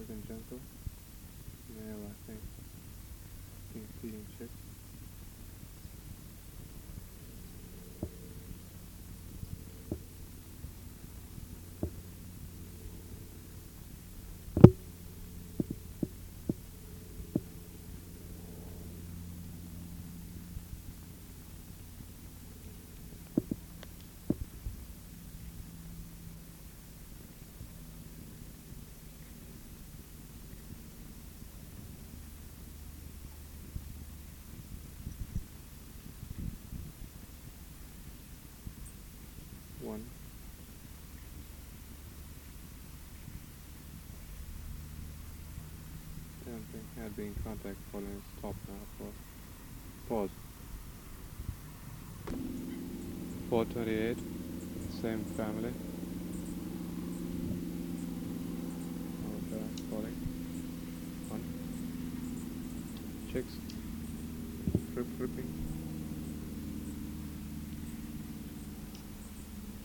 and gentle. Male, I think. Feeding chicks. One. Dancing. Had been in contact following stop now. Pause. 428. Same family. Okay, calling. One. Chicks. Tripping.